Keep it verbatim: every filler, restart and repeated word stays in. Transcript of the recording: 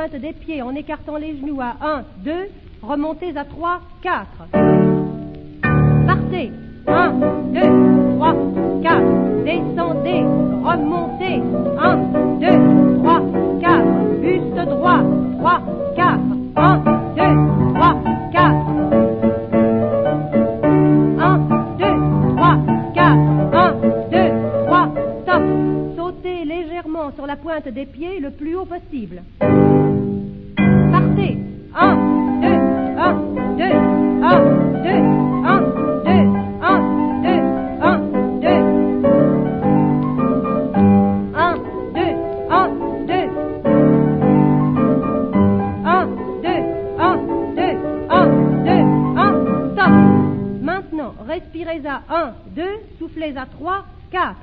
pointe des pieds en écartant les genoux à un, deux, remontez à trois, quatre. Partez, un, deux, trois, quatre, descendez, remontez, un, deux, trois, quatre, buste droit, trois, quatre, un, deux, trois, quatre. un, deux, trois, quatre, un, deux, trois, stop. Sautez légèrement sur la pointe des pieds le plus haut possible. Partez, un, deux, un, deux, un, deux, un, deux, un, deux, un, deux. un, deux, un, deux. un, deux, un, deux, un, deux, un, stop. Maintenant, respirez à un, deux, soufflez à trois, quatre.